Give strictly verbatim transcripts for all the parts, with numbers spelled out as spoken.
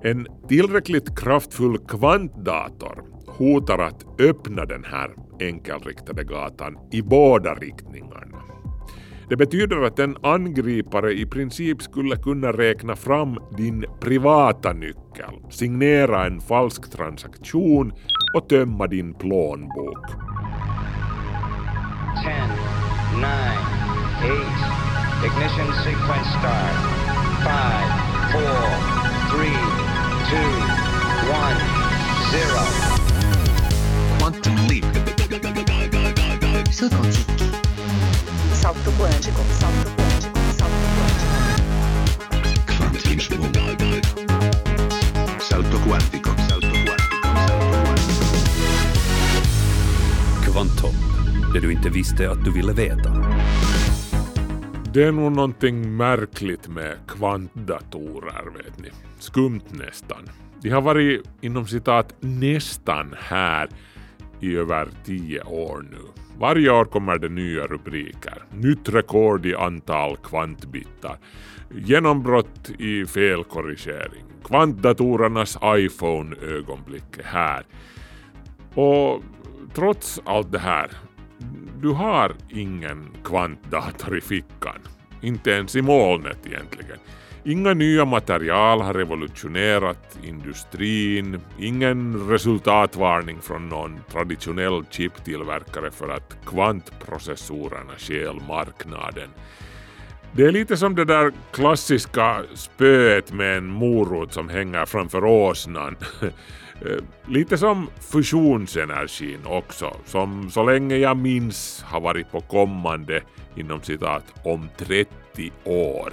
En tillräckligt kraftfull kvantdator hotar att öppna den här enkelriktade gatan i båda riktningarna. Det betyder att en angripare i princip skulle kunna räkna fram din privata nyckel, signera en falsk transaktion och tömma din plånbok. ten, nine, eight, ignition sequence start. five, four, three, two, one, zero. Quantum leap. Salto quântico. Salto quântico. Salto quântico. Salto quântico. Kvantinsprung. Salto quantico. Salto quantico. Salto quantico. Kvantum. Det du inte visste att du ville veta. Det är nog någonting märkligt med kvantdatorer, vet ni. Skumt nästan. De har varit inom citat nästan här i över tio år nu. Varje år kommer det nya rubriker. Nytt rekord i antal kvantbitar. Genombrott i felkorrigering. Kvantdatorernas iPhone-ögonblick är här. Och trots allt det här, du har ingen kvantdator i fickan. Inte ens i molnet egentligen. Inga nya material har revolutionerat industrin. Ingen resultatvarning från någon traditionell chiptillverkare för att kvantprocessorerna stjäl marknaden. Det är lite som det där klassiska spöet med en morot som hänger framför åsnan. Lite som fusionsenergin också, som så länge jag minns har varit på kommande inom citat om trettio år.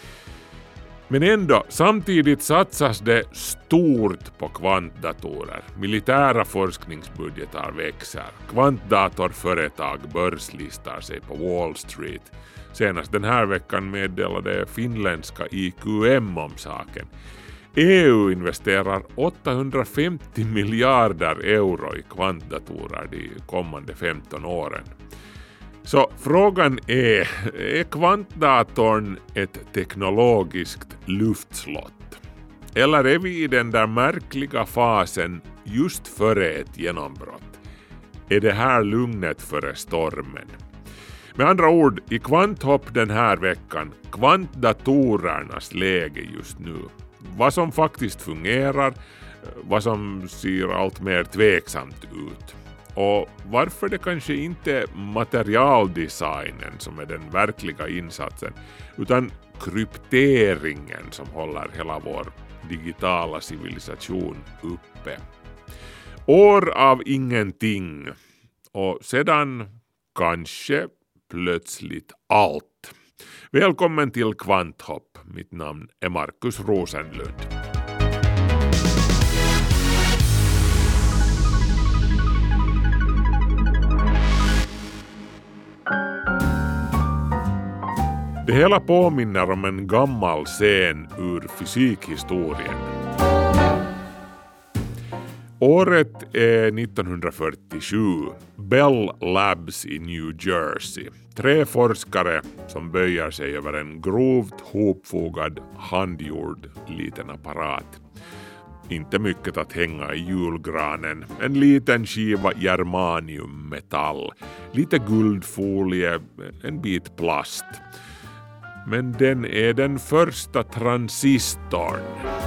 Men ändå, samtidigt satsas det stort på kvantdatorer. Militära forskningsbudgetar växer. Kvantdatorföretag börslistar sig på Wall Street. Senast den här veckan meddelade finländska I Q M om saken. E U investerar åttahundrafemtio miljarder euro i kvantdatorer de kommande femton åren. Så frågan är, är kvantdatorn ett teknologiskt luftslott? Eller är vi i den där märkliga fasen just före ett genombrott? Är det här lugnet före stormen? Med andra ord, i Kvanthopp den här veckan, kvantdatorernas läge just nu. Vad som faktiskt fungerar, vad som ser allt mer tveksamt ut. Och varför det kanske inte är materialdesignen som är den verkliga insatsen, utan krypteringen som håller hela vår digitala civilisation uppe. År av ingenting och sedan kanske plötsligt allt. Välkommen till Kvanthopp. Mitt namn är Markus Rosenlund. Det hela påminner om en gammal scen ur fysikhistorien. Året är nittonhundrafyrtiosju. Bell Labs i New Jersey. Tre forskare som böjer sig över en grovt hopfogad handgjord liten apparat. Inte mycket att hänga i julgranen. En liten skiva germaniummetall. Lite guldfolie. En bit plast. Men den är den första transistorn.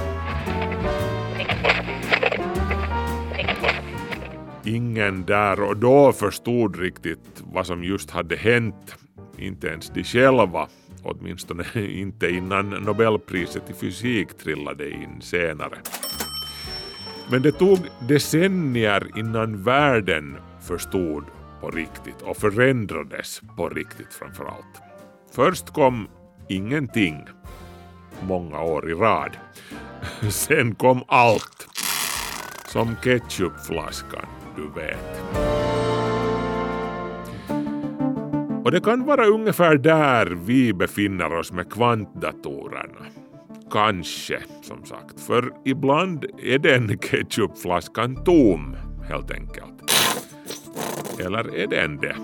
Ingen där och då förstod riktigt vad som just hade hänt. Inte ens de själva. Åtminstone inte innan Nobelpriset i fysik trillade in senare. Men det tog decennier innan världen förstod på riktigt och förändrades på riktigt framförallt. Först kom ingenting många år i rad. Sen kom allt. Som ketchupflaskan, du vet. Och det kan vara ungefär där vi befinner oss med kvantdatorerna. Kanske, som sagt. För ibland är den ketchupflaskan tom, helt enkelt. Eller är den det?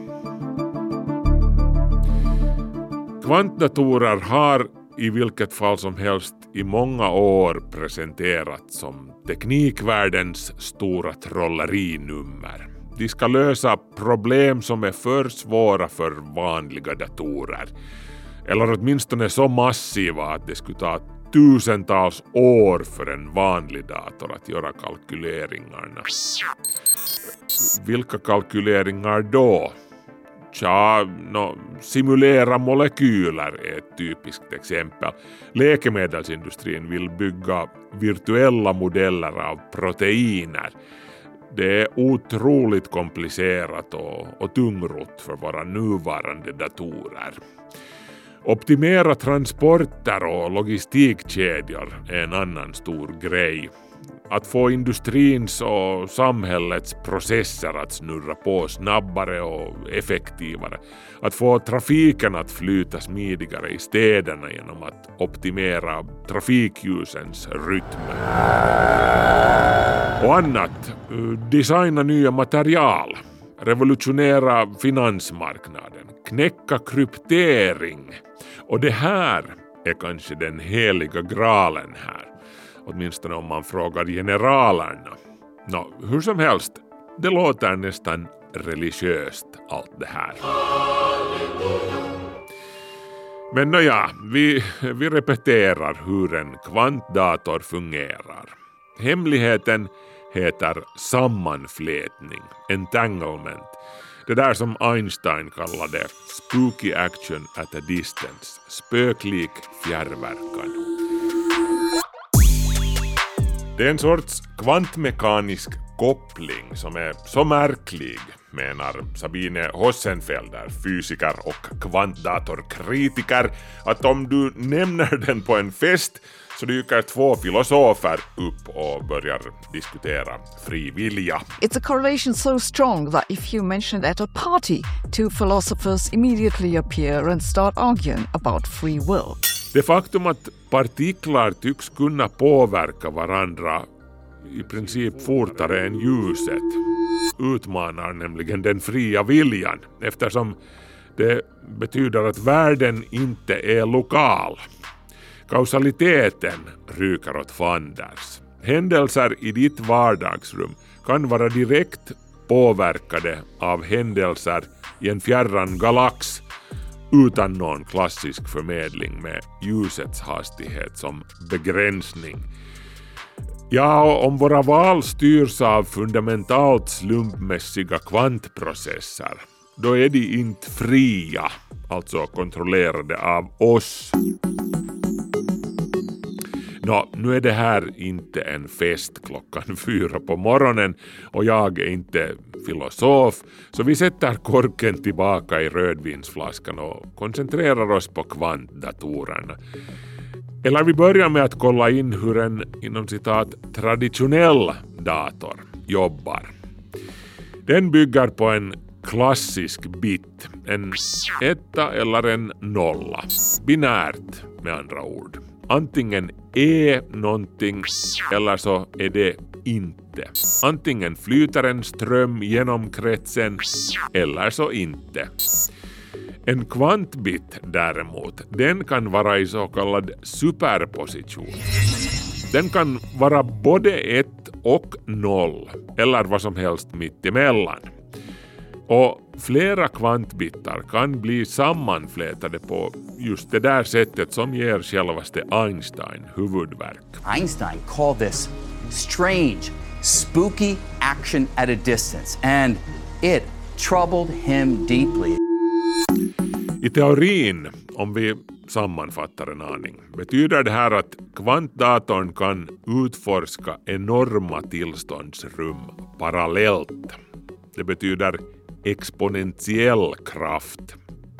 Kvantdatorer har i vilket fall som helst i många år presenterats som teknikvärldens stora trollerinummer. De ska lösa problem som är för svåra för vanliga datorer. Eller åtminstone så massiva att det skulle ta tusentals år för en vanlig dator att göra kalkyleringarna. Vilka kalkyleringar då? Tja, no, simulera molekyler är ett typiskt exempel. Läkemedelsindustrin vill bygga virtuella modeller av proteiner. Det är otroligt komplicerat och, och tungrott för våra nuvarande datorer. Optimera transporter och logistikkedjor är en annan stor grej. Att få industrins och samhällets processer att snurra på snabbare och effektivare. Att få trafiken att flyta smidigare i städerna genom att optimera trafikljusens rytm. Och annat. Designa nya material. Revolutionera finansmarknaden. Knäcka kryptering. Och det här är kanske den heliga graalen här. Åtminstone om man frågar generalerna. Nå, hur som helst, det låter nästan religiöst allt det här. Men nåja, vi, vi repeterar hur en kvantdator fungerar. Hemligheten heter sammanflätning, entanglement. Det där som Einstein kallade spooky action at a distance, spöklik fjärrverkan. Det är en sorts kvantmekanisk koppling som är så märklig, menar Sabine Hossenfelder, fysiker och kvantdatorkritiker, att om du nämner den på en fest så dyker två filosofer upp och börjar diskutera fri vilja. It's a correlation so strong that if you mention it at a party, two philosophers immediately appear and start arguing about free will. Det faktum att partiklar tycks kunna påverka varandra i princip fortare än ljuset utmanar nämligen den fria viljan, eftersom det betyder att världen inte är lokal. Kausaliteten ryker åt fanders. Händelser i ditt vardagsrum kan vara direkt påverkade av händelser i en fjärran galax utan någon klassisk förmedling med ljusets hastighet som begränsning. Ja, och om våra val styrs av fundamentalt slumpmässiga kvantprocesser, då är de inte fria, alltså kontrollerade av oss. Nå, nu är det här inte en fest klockan fyra på morgonen och jag är inte filosof, så vi sätter korken tillbaka i rödvinsflaskan och koncentrerar oss på kvantdatorerna. Eller vi börjar med att kolla in hur en inom citat traditionell dator jobbar. Den bygger på en klassisk bit, en etta eller en nolla, binärt med andra ord. Antingen är någonting eller så är det inte. Antingen flyter en ström genom kretsen eller så inte. En kvantbit däremot, den kan vara i så kallad superposition. Den kan vara både ett och noll eller vad som helst mitt emellan. Och flera kvantbitar kan bli sammanflätade på just det där sättet som ger självaste Einstein huvudvärk. Einstein called this strange, spooky action at a distance, and it troubled him deeply. I teorin, om vi sammanfattar en aning, betyder det här att kvantdatorn kan utforska enorma tillståndsrum parallellt. Det betyder exponentiell kraft.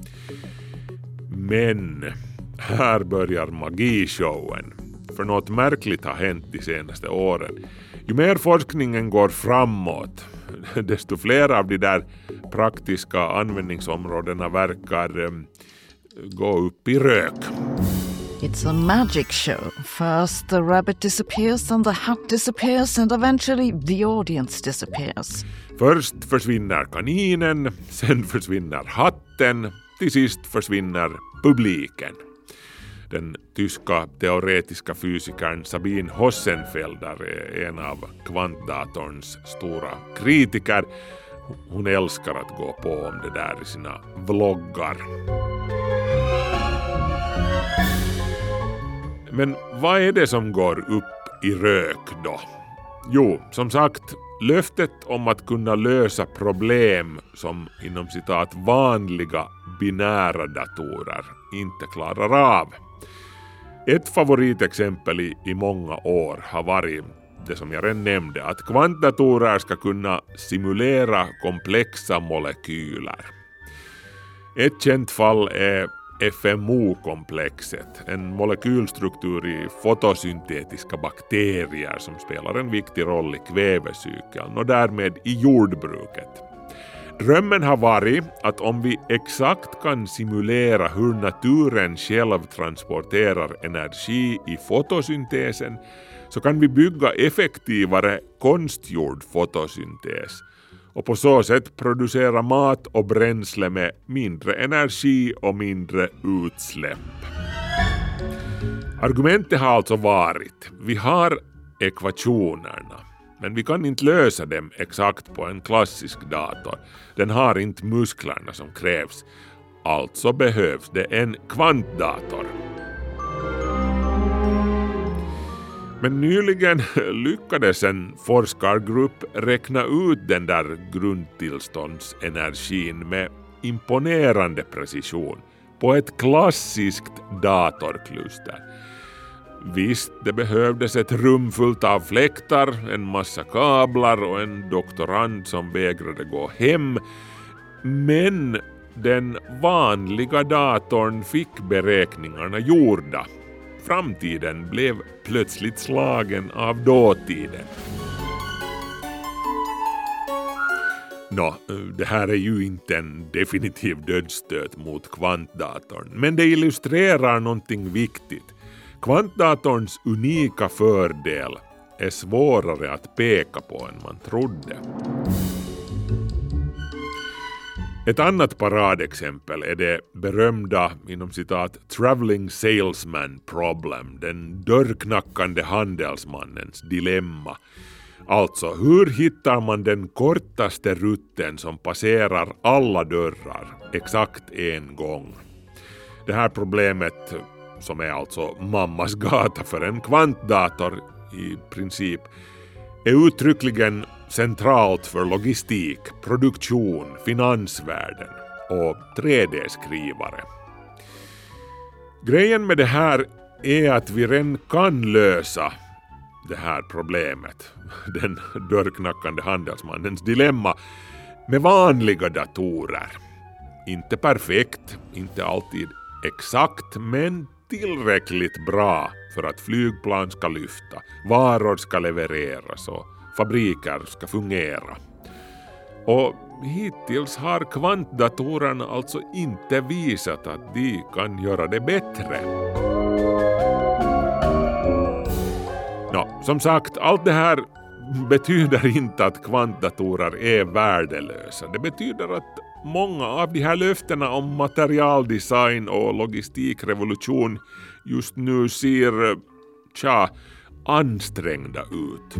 Men här börjar magishowen. För något märkligt har hänt de senaste åren. Ju mer forskningen går framåt, desto fler av de där praktiska användningsområdena verkar um, gå upp i rök. It's a magic show. First the rabbit disappears and the hat disappears and eventually the audience disappears. Först försvinner kaninen, sen försvinner hatten, till sist försvinner publiken. Den tyska teoretiska fysikern Sabine Hossenfelder är en av kvantdatorns stora kritiker. Hon älskar att gå på om det där i sina vloggar. Men vad är det som går upp i rök då? Jo, som sagt, löftet om att kunna lösa problem som inom citat vanliga binära datorer inte klarar av. Ett favoritexempel i, i många år har varit det som jag redan nämnde, att kvantdatorer ska kunna simulera komplexa molekyler. Ett känt fall är F M O-komplexet, en molekylstruktur i fotosyntetiska bakterier som spelar en viktig roll i kvävecykeln och därmed i jordbruket. Drömmen har varit att om vi exakt kan simulera hur naturen själv transporterar energi i fotosyntesen så kan vi bygga effektivare konstgjord fotosyntes och på så sätt producera mat och bränsle med mindre energi och mindre utsläpp. Argumentet har alltså varit: vi har ekvationerna, men vi kan inte lösa dem exakt på en klassisk dator. Den har inte musklerna som krävs. Alltså behövs det en kvantdator. Men nyligen lyckades en forskargrupp räkna ut den där grundtillståndsenergin med imponerande precision på ett klassiskt datorkluster. Visst, det behövdes ett rum fullt av fläktar, en massa kablar och en doktorand som vägrade gå hem. Men den vanliga datorn fick beräkningarna gjorda. Framtiden blev plötsligt slagen av dåtiden. Nå, det här är ju inte en definitiv dödsstöt mot kvantdatorn, men det illustrerar någonting viktigt. Kvantdatorns unika fördel är svårare att peka på än man trodde. Ett annat paradexempel är det berömda inom citat traveling salesman problem, den dörrknackande handelsmannens dilemma. Alltså, hur hittar man den kortaste rutten som passerar alla dörrar exakt en gång? Det här problemet, som är alltså mammas gata för en kvantdator i princip, är uttryckligen centralt för logistik, produktion, finansvärlden och tre D-skrivare. Grejen med det här är att vi redan kan lösa det här problemet, den dörrknackande handelsmannens dilemma, med vanliga datorer. Inte perfekt, inte alltid exakt, men tillräckligt bra för att flygplan ska lyfta, varor ska levereras och fabriker ska fungera. Och hittills har kvantdatorerna alltså inte visat att de kan göra det bättre. Nå, som sagt, allt det här betyder inte att kvantdatorer är värdelösa. Det betyder att många av de här löftena om materialdesign och logistikrevolution just nu ser, tja, ansträngda ut.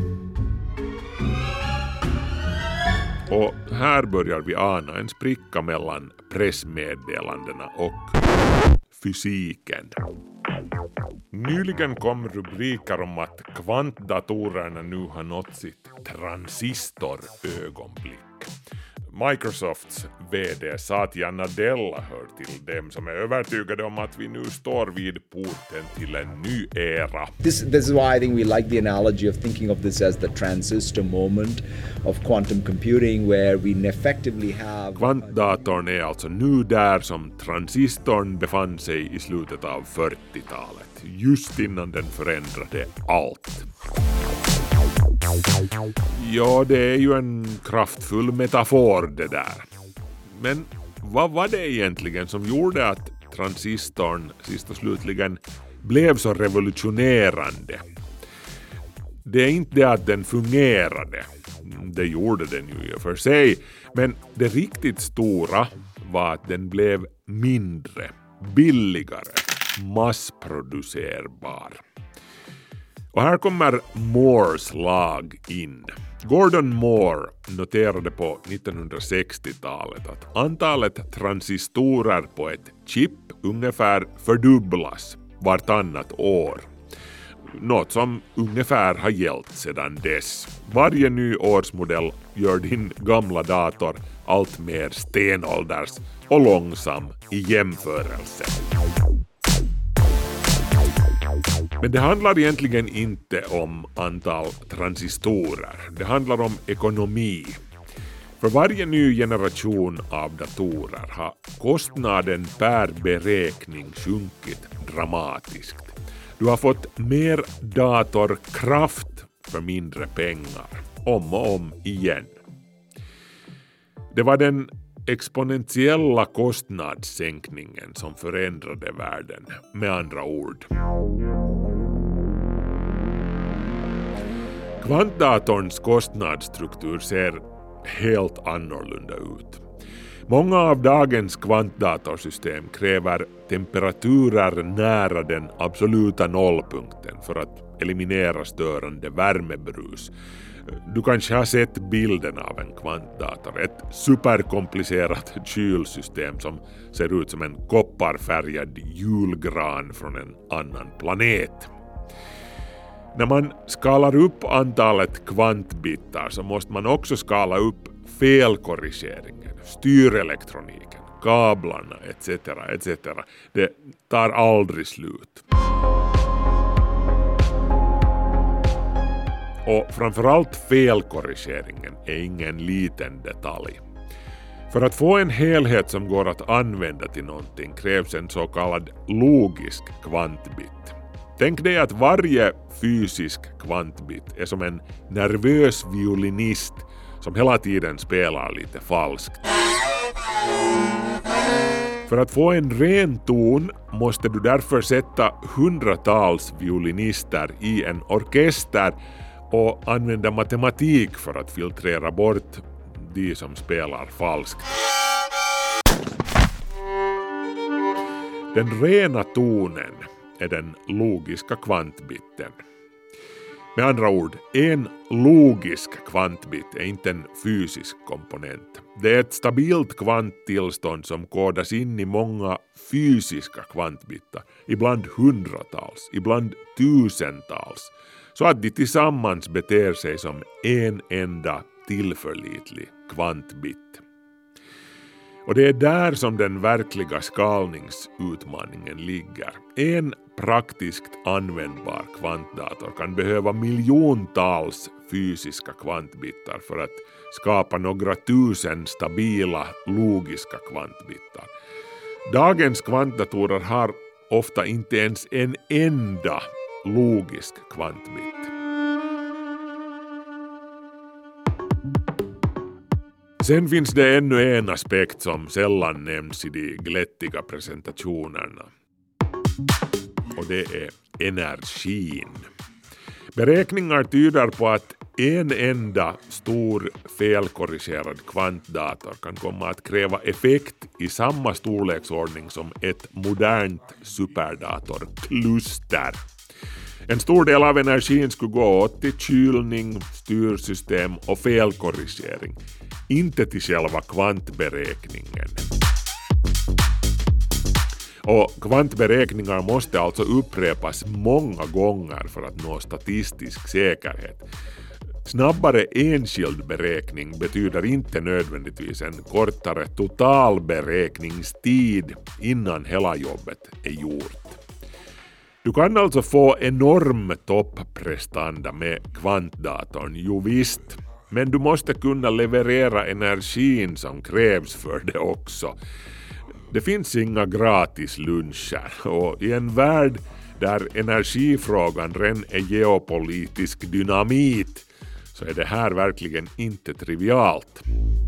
Och här börjar vi ana en spricka mellan pressmeddelandena och fysiken. Nyligen kom rubriker om att kvantdatorerna nu har nått sitt transistorögonblick. Microsofts vd Satya Nadella hör till dem som är övertygade om att vi nu står vid porten till en ny era. This, this is why I think we like the analogy of thinking of this as the transistor moment of quantum computing, where we effectively have... Kvantdatorn är alltså nu där som transistorn befann sig i slutet av fyrtiotalet, just innan den förändrade allt. Ja, det är ju en kraftfull metafor det där. Men vad var det egentligen som gjorde att transistorn sist och slutligen blev så revolutionerande? Det är inte det att den fungerade. Det gjorde den ju i och för sig. Men det riktigt stora var att den blev mindre, billigare. massproducerbar. Och här kommer Moores lag in. Gordon Moore noterade på nittonhundrasextiotalet att antalet transistorer på ett chip ungefär fördubblas vartannat år. Något som ungefär har gällt sedan dess. Varje ny årsmodell gör din gamla dator allt mer stenålders och långsam i jämförelse. Men det handlar egentligen inte om antal transistorer. Det handlar om ekonomi. För varje ny generation av datorer har kostnaden per beräkning sjunkit dramatiskt. Du har fått mer datorkraft för mindre pengar, om och om igen. Det var den exponentiella kostnadssänkningen som förändrade världen, med andra ord. Kvantdatorns kostnadsstruktur ser helt annorlunda ut. Många av dagens kvantdatorsystem kräver temperaturer nära den absoluta nollpunkten för att eliminera störande värmebrus. Du kanske har sett bilden av en kvantdator, ett superkomplicerat kylsystem som ser ut som en kopparfärgad julgran från en annan planet. När man skalar upp antalet kvantbitar så måste man också skala upp felkorrigeringen, styrelektroniken, kablarna et cetera et cetera. Det tar aldrig slut. Och framförallt felkorrigeringen är ingen liten detalj. För att få en helhet som går att använda till någonting krävs en så kallad logisk kvantbit. Tänk dig att varje fysisk kvantbit är som en nervös violinist som hela tiden spelar lite falskt. För att få en ren ton måste du därför sätta hundratals violinister i en orkester och använda matematik för att filtrera bort de som spelar falskt. Den rena tonen är den logiska kvantbiten. Med andra ord, en logisk kvantbit är inte en fysisk komponent. Det är ett stabilt kvanttillstånd som kodas in i många fysiska kvantbitar, ibland hundratals, ibland tusentals, så att de tillsammans beter sig som en enda tillförlitlig kvantbit. Och det är där som den verkliga skalningsutmaningen ligger. En praktiskt användbar kvantdator kan behöva miljontals fysiska kvantbitar för att skapa några tusen stabila logiska kvantbitar. Dagens kvantdatorer har ofta inte ens en enda logisk kvantbit. Sen finns det ännu en aspekt som sällan nämns i de glättiga presentationerna. Och det är energin. Beräkningar tyder på att en enda stor felkorrigerad kvantdator kan komma att kräva effekt i samma storleksordning som ett modernt superdatorkluster. En stor del av energin skulle gå åt till kylning, styrsystem och felkorrigering, inte till själva kvantberäkningen. Och kvantberäkningar måste alltså upprepas många gånger för att nå statistisk säkerhet. Snabbare enskild beräkning betyder inte nödvändigtvis en kortare totalberäkningstid innan hela jobbet är gjort. Du kan alltså få enorm topprestanda med kvantdatorn, jo visst, men du måste kunna leverera energin som krävs för det också. Det finns inga gratis luncher, och i en värld där energifrågan redan är geopolitisk dynamit så är det här verkligen inte trivialt.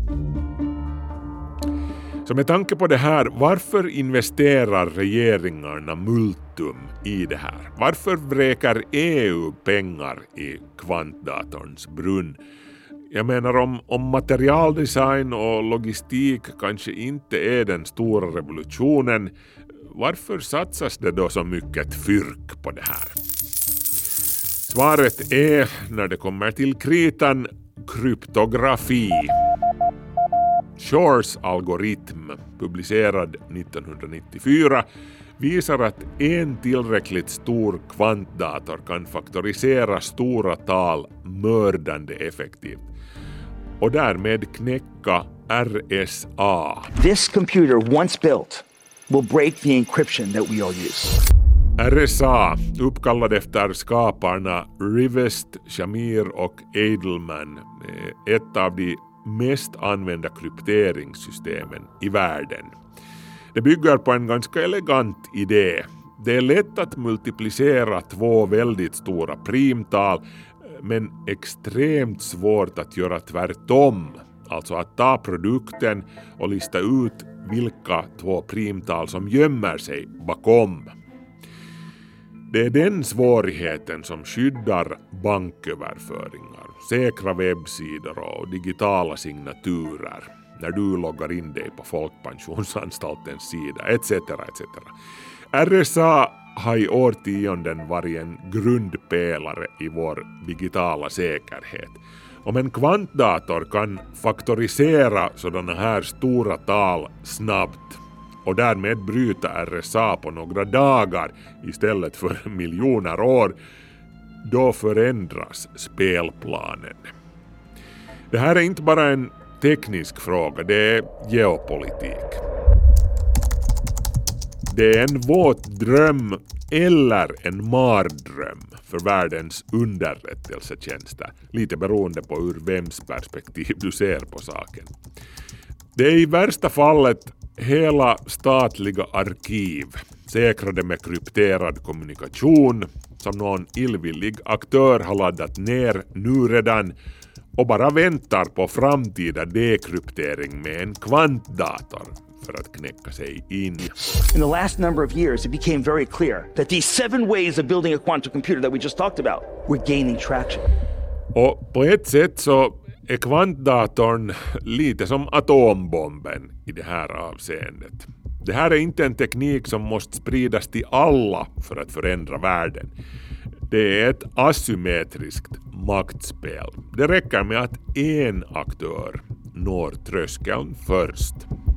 Så med tanke på det här, varför investerar regeringarna multum i det här? Varför vräker E U pengar i kvantdatorns brunn? Jag menar om, om materialdesign och logistik kanske inte är den stora revolutionen, varför satsas det då så mycket fyrk på det här? Svaret är, när det kommer till kritan, kryptografi. Shores algoritm, publicerad nittonhundranittiofyra, visar att en tillräckligt stor kvantdator kan faktorisera stora tal mördande effektivt och därmed knäcka R S A. This computer, once built, will break the encryption that we all use. R S A, uppkallad efter skaparna Rivest, Shamir och Edelman, är ett av de mest använda krypteringssystemen i världen. Det bygger på en ganska elegant idé. Det är lätt att multiplicera två väldigt stora primtal, men extremt svårt att göra tvärtom. Alltså att ta produkten och lista ut vilka två primtal som gömmer sig bakom. Det är den svårigheten som skyddar banköverföringar, säkra webbsidor och digitala signaturer när du loggar in dig på Folkpensionsanstaltens sida, et cetera et cetera. R S A har i årtionden varit en grundpelare i vår digitala säkerhet. Om en kvantdator kan faktorisera sådana här stora tal snabbt och därmed bryta R S A på några dagar istället för miljoner år, då förändras spelplanen. Det här är inte bara en teknisk fråga, det är geopolitik. Det är en våt dröm eller en mardröm för världens underrättelsetjänster, lite beroende på ur vems perspektiv du ser på saken. Det är i värsta fallet hela statliga arkiv, säkrade med krypterad kommunikation, som någon illvillig aktör har laddat ner nu redan och bara väntar på framtida dekryptering med en kvantdator för att knäcka sig in. In the last number of years, it became very clear that these seven ways of building a quantum computer that we just talked about were gaining traction. Och på ett sätt så är kvantdatorn lite som atombomben i det här avseendet. Det här är inte en teknik som måste spridas till alla för att förändra världen. Det är ett asymmetriskt maktspel. Det räcker med att en aktör når tröskeln först.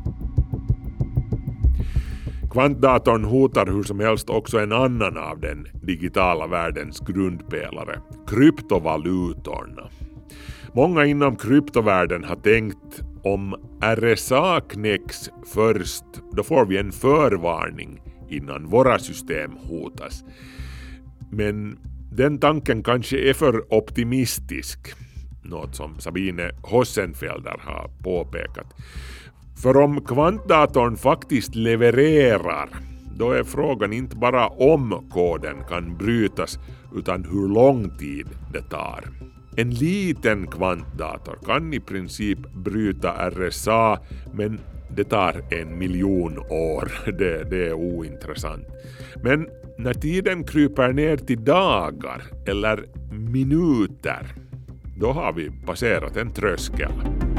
Kvantdatorn hotar hur som helst också en annan av den digitala världens grundpelare, kryptovalutorna. Många inom kryptovärlden har tänkt, om R S A knäcks först, då får vi en förvarning innan våra system hotas. Men den tanken kanske är för optimistisk, något som Sabine Hossenfelder har påpekat. För om kvantdatorn faktiskt levererar, då är frågan inte bara om koden kan brytas, utan hur lång tid det tar. En liten kvantdator kan i princip bryta R S A, men det tar en miljon år. Det, det är ointressant. Men när tiden kryper ner till dagar eller minuter, då har vi passerat en tröskel.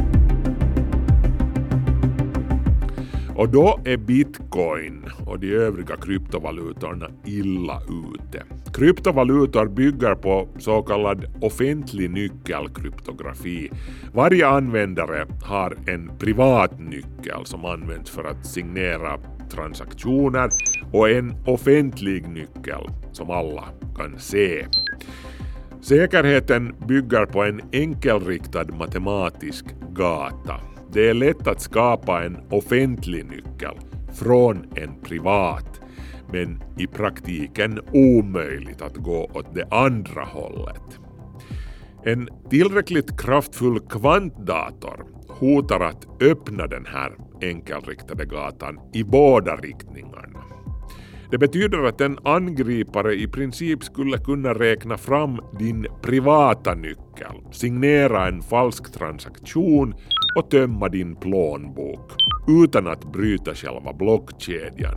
Och då är bitcoin och de övriga kryptovalutorna illa ute. Kryptovalutor bygger på så kallad offentlig nyckelkryptografi. Varje användare har en privat nyckel som används för att signera transaktioner och en offentlig nyckel som alla kan se. Säkerheten bygger på en enkelriktad matematisk gata. Det är lätt att skapa en offentlig nyckel från en privat, men i praktiken omöjligt att gå åt det andra hållet. En tillräckligt kraftfull kvantdator hotar att öppna den här enkelriktade gatan i båda riktningarna. Det betyder att en angripare i princip skulle kunna räkna fram din privata nyckel, signera en falsk transaktion och tömma din plånbok utan att bryta själva blockkedjan.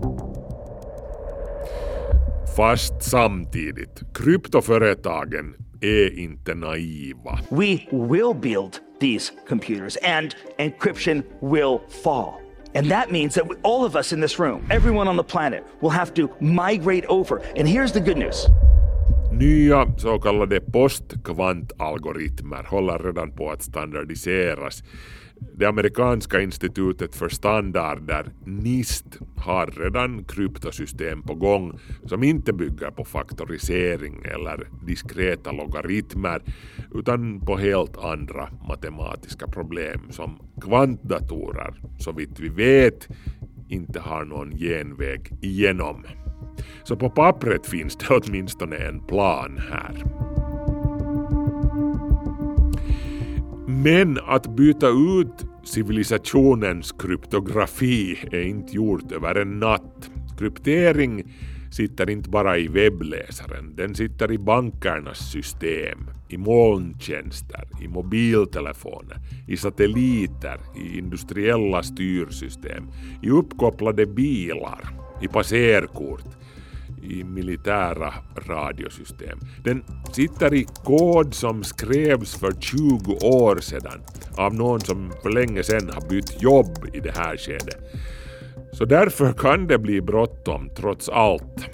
Fast samtidigt, kryptoföretagen är inte naiva. We will build these computers and encryption will fall. And that means that all of us in this room, everyone on the planet, will have to migrate over. And here's the good news. Nya så kallade postkvantalgoritmer håller redan på att standardiseras. Det amerikanska institutet för standarder, NIST, har redan kryptosystem på gång som inte bygger på faktorisering eller diskreta logaritmer utan på helt andra matematiska problem som kvantdatorer, så vitt vi vet, inte har någon genväg igenom. Så på pappret finns det åtminstone en plan här. Men att byta ut civilisationens kryptografi är inte gjort över en natt. Kryptering sitter inte bara i webbläsaren, den sitter i bankernas system, i molntjänster, i mobiltelefoner, i satelliter, i industriella styrsystem, i uppkopplade bilar, i passerkort, i militära radiosystem. Den sitter i kod som skrevs för tjugo år sedan av någon som för länge sedan har bytt jobb i det här skedet. Så därför kan det bli bråttom trots allt.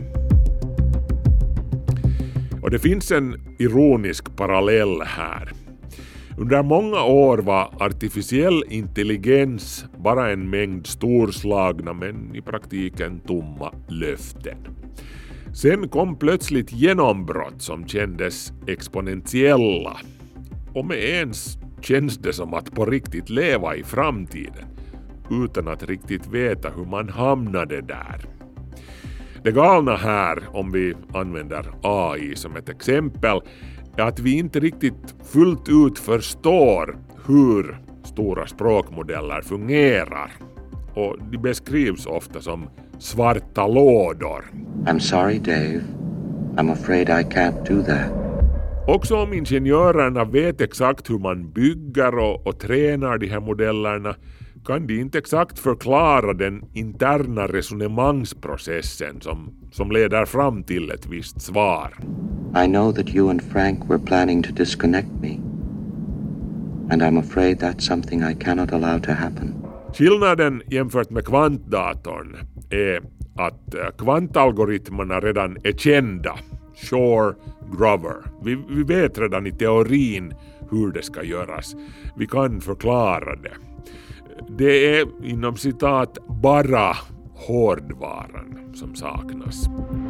Och det finns en ironisk parallell här. Under många år var artificiell intelligens bara en mängd storslagna men i praktiken tomma löften. Sen kom plötsligt genombrott som kändes exponentiella. Och med ens känns det som att på riktigt leva i framtiden utan att riktigt veta hur man hamnade där. Det galna här, om vi använder A I som ett exempel, är att vi inte riktigt fullt ut förstår hur stora språkmodeller fungerar. Och de beskrivs ofta som svarta lådor. I'm sorry, Dave. I'm afraid I can't do that. Också om ingenjörerna vet exakt hur man bygger och, och tränar de här modellerna kan de inte exakt förklara den interna resonemangsprocessen som, som leder fram till ett visst svar. I know that you and Frank were planning to disconnect me. And I'm afraid that's something I cannot allow to happen. Skillnaden jämfört med kvantdatorn är att kvantalgoritmerna redan är kända. Shor-Grover. Vi, vi vet redan i teorin hur det ska göras. Vi kan förklara det. Det är inom citat bara hårdvaran som saknas.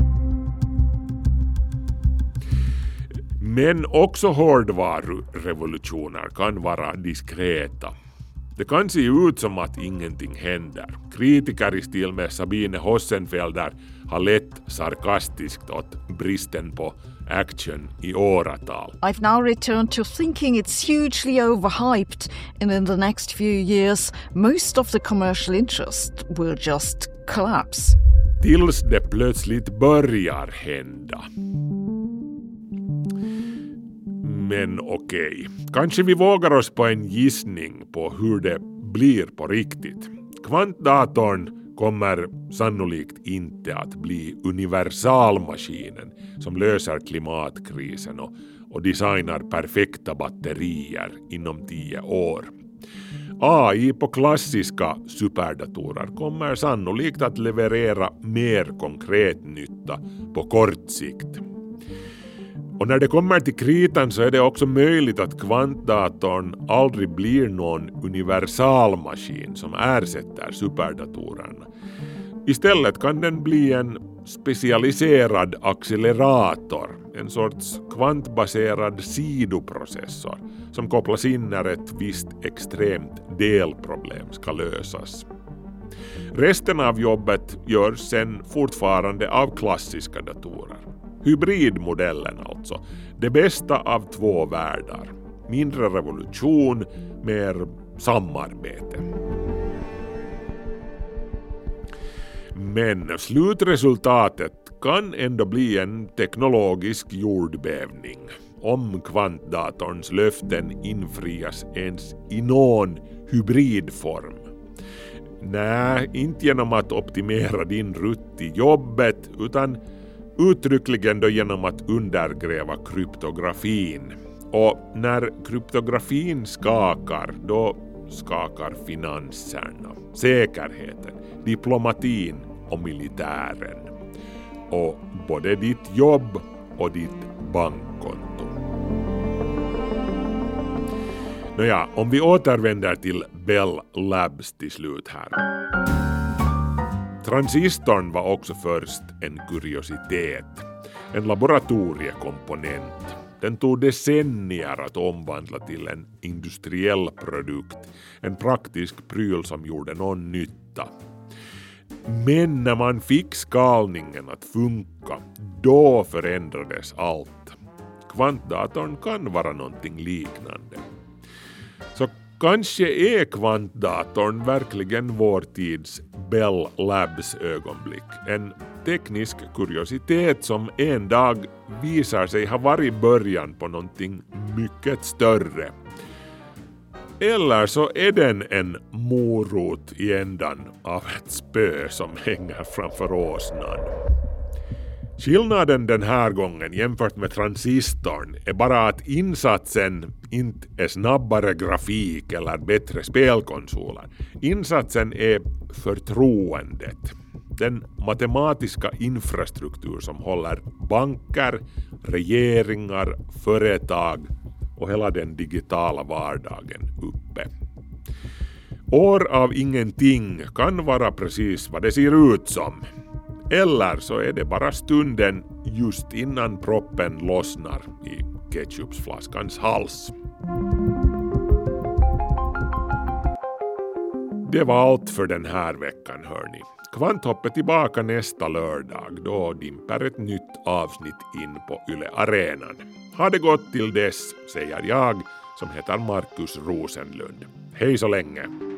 Men också hårdvarurevolutioner kan vara diskreta. Det kan se ut som att ingenting händer. Kritiker i stil med Sabine Hossenfelder har lett sarkastiskt åt bristen på action i åratal. I've now returned to thinking it's hugely overhyped, and in the next few years most of the commercial interest will just collapse. Tills det plötsligt börjar hända. Men okej, kanske vi vågar oss på en gissning på hur det blir på riktigt. Kvantdatorn kommer sannolikt inte att bli universalmaskinen som löser klimatkrisen och, och designar perfekta batterier inom tio år. A I på klassiska superdatorer kommer sannolikt att leverera mer konkret nytta på kort sikt. Och när det kommer till kritan så är det också möjligt att kvantdatorn aldrig blir någon universalmaskin som ersätter superdatorerna. Istället kan den bli en specialiserad accelerator, en sorts kvantbaserad sidoprocessor som kopplas in när ett visst extremt delproblem ska lösas. Resten av jobbet görs sen fortfarande av klassiska datorer. Hybridmodellen alltså. Det bästa av två världar. Mindre revolution, mer samarbete. Men slutresultatet kan ändå bli en teknologisk jordbävning om kvantdatorns löften infrias ens i någon hybridform. Nej, inte genom att optimera din rutt i jobbet utan uttryckligen då genom att undergräva kryptografin. Och när kryptografin skakar då skakar finanserna, säkerheten, diplomatin och militären. Och både ditt jobb och ditt bankkonto. Nåja, om vi återvänder till Bell Labs till slut här. Transistorn var också först en kuriositet, en laboratoriekomponent. Den tog decennier att omvandla till en industriell produkt, en praktisk pryl som gjorde någon nytta. Men när man fick skalningen att funka, då förändrades allt. Kvantdatorn kan vara någonting liknande. Så kanske är kvantdatorn verkligen vår tids Bell Labs ögonblick. En teknisk kuriositet som en dag visar sig ha varit början på någonting mycket större. Eller så är den en morot i ändan av ett spö som hänger framför åsnan. Skillnaden den här gången jämfört med transistorn är bara att insatsen inte är snabbare grafik eller bättre spelkonsoler. Insatsen är förtroendet. Den matematiska infrastruktur som håller banker, regeringar, företag och hela den digitala vardagen uppe. År av ingenting kan vara precis vad det ser ut som. Eller så är det bara stunden just innan proppen lossnar i ketchupsflaskans hals. Det var allt för den här veckan, hörni. Kvanthopp är tillbaka nästa lördag, då dimper ett nytt avsnitt in på Yle Arenan. Ha det gott till dess, säger jag som heter Markus Rosenlund. Hej så länge!